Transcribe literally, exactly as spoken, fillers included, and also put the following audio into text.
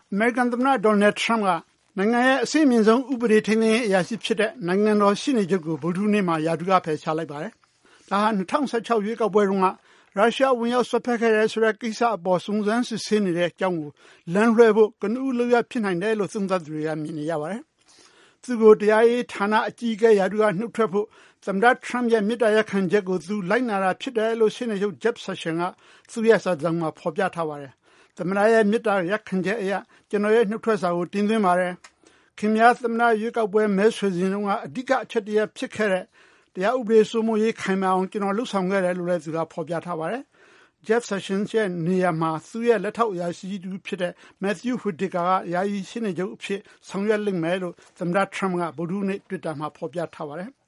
American သမ္မတ Donald Trump ကနိုင်ငံရဲ့အဆင့်မြင့်ဆုံးဥပဒေထိန်းသိမ်းရေးအရာရှိဖြစ်တဲ့နိုင်ငံတော်ရှေ့နေချုပ်ကိုဗုဒ္ဓဟူးနေ့မှာရာထူးကဖယ်ရှားလိုက်ပါတယ်။ဒါဟာ၂၀၁၆ရွေးကောက်ပွဲတုန်းကရုရှားဝင်ရောက်စွက်ဖက်ခဲ့တဲ့ဆိုတဲ့ကိစ္စအပေါ်စုံစမ်းစစ်ဆေးနေတဲ့အကြောင်းကိုလမ်းလွှဲဖို့ကနဦးလုပ်ရဖြစ်နိုင်တယ်လို့သုံးသပ်သူတွေကမြင်နေကြပါတယ်။သူကိုတရားရေးဌာနအကြီးအကဲရာထူးကနှုတ်ထွက်ဖို့သမ္မတ Trump ရဲ့မေတ္တာရပ်ခံချက်ကိုသူလိုက်နာတာဖြစ်တယ်လို့ရှေ့နေချုပ် Jeff Sessions ကသူ့ရဲ့စာကြောင်းမှာဖော်ပြထားပါတယ်။သမ္မတရဲ့မေတ္တာရပ်ခံချက်အရကျွန်တော်ရဲ့နှုတ်ထွက်စာကိုတင်သွင်းပါတယ်။ခင်ဗျားသမ္မတရွေးကောက်ပွဲမဲဆွယ်စဉ်တုန်းကအဓိကအချက်တရဖြစ်ခဲ့တဲ့တရားဥပဒေစိုးမိုးရေးခိုင်မာအောင်ကျွန်တော်လှုပ်ဆောင်ခဲ့တယ်လို့လည်းသူကဖော်ပြထားပါတယ်။ Jeff Sessions ရဲ့နေရာမှာသူ့ရဲ့လက်ထောက်အရာရှိတူဖြစ်တဲ့ Matthew Whitaker ကယာယီရှေ့နေချုပ်အဖြစ်ဆောင်ရွက်လိမ့်မယ်လို့သမ္မတ Trump ကဗုဒ္ဓဟူးနေ့ Twitter မှာဖော်ပြထားပါတယ်။